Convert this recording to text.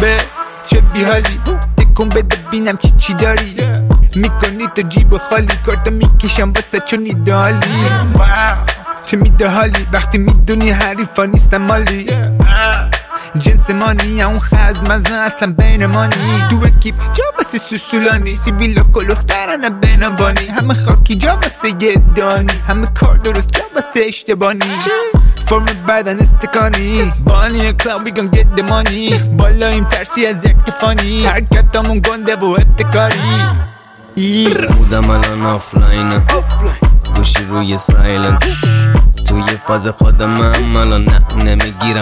به چه بیحالی تکون بده بینم چی داری میکنی تو جیب خالی کارتو میکشم واسه چون ایدالی چه میده حالی وقتی میدونی حریفا نیستم مالی جنس مانی یا اون خزم مزه اصلا بین مانی تو اکیپ جا بسه سوسولانی سیبیلا کلوفترانه بینبانی همه خاکی جا بسه یه دانی همه کار درست جا بسه اشتبانی فرم بدن استکانی بانی کلاو بیگن گت دمانی بالایم ترسی از اکتفانی حرکتامون گنده و ابتکاری بودم الان آفلاینه گوشی روی سایلنت توی فاز خودم الان نمیگیرم